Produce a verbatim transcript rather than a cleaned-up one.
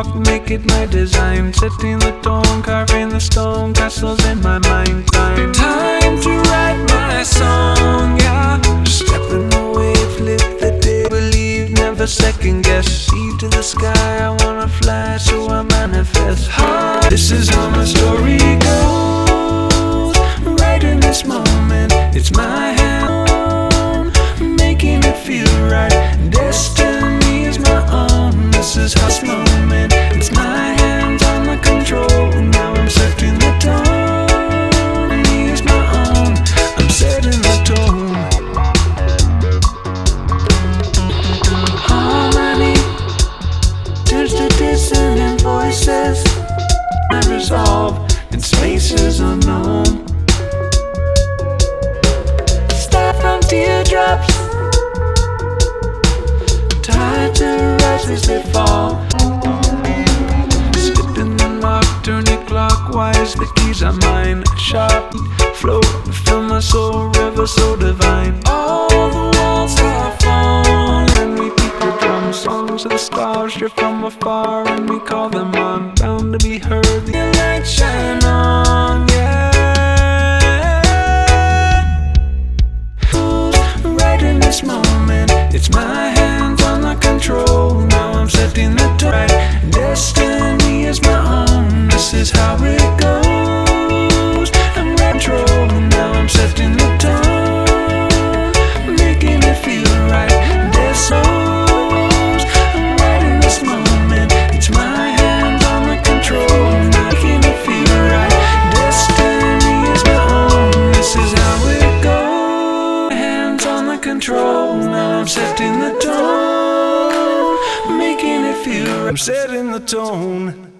walk, make it my design. Setting the tone, carving the stone, castles in my mind. Time, time to write my song, yeah. Stepping away, flip the day. Believe, never second guess. See to the sky, I wanna fly, so I manifest. Ah, this is how my story goes. Right in this moment, it's my hand, making it feel right. Destiny is my own. This is how this moment, it's my hands on the control. Now I'm setting the tone. Me is my own. I'm setting the tone. Harmony turns to dissonant voices. I resolve in spaces unknown. Start from teardrops, tied to rise as they fall. Slipping the lock, turn it clockwise. The keys are mine. Sharp flow, fill my soul, river so divine. All the walls have fallen, and we beat the drum. Songs of the stars drift from afar, and we call them on. Bound to be heard, the light shine on, yeah. Right in this moment, it's my hands on the control. Now I'm setting the tone. Destiny is my own. This is how it goes. I'm in control. Now I'm setting the tone, making it feel right. There's souls. I'm right in this moment. It's my hands on the control, making it feel right. Destiny is my own. This is how it goes. Hands on the control. Now I'm setting the tone, making it feel right. I'm setting the tone.